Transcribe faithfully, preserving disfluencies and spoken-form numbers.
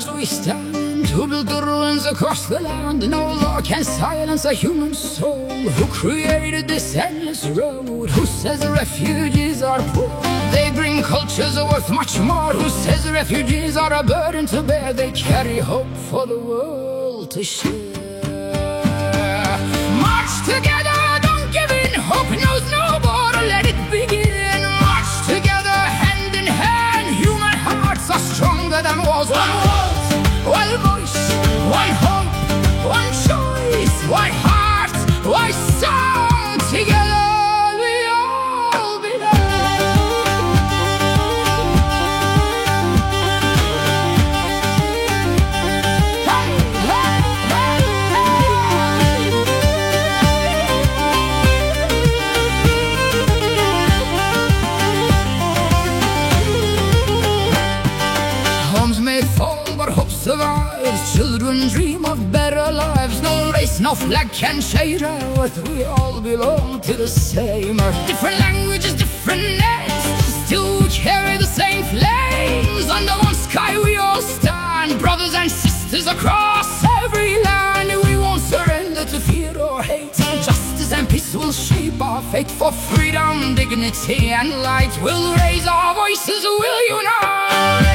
as we stand to build the ruins across the land. No law can silence a human soul. Who created this endless road? Who says refugees are poor? They bring cultures worth much more. Who says refugees are a burden to bear? They carry hope for the world to share. March together, don't give in. Hope knows no border, let it begin. March together, hand in hand. Human hearts are stronger than walls. One world, one voice, one hope, one choice, one heart, one song. Together we all belong. Hey, hey, hey, hey. Homes may fall, but hope survives. Children dream of better lives. No race, no flag can change our worth. We all belong to the same earth. Different languages, different names, still we carry the same flames. Under one sky we all stand, brothers and sisters across every land. We won't surrender to fear or hate. Justice and peace will shape our fate. For freedom, dignity and light, we'll raise our voices, we'll unite.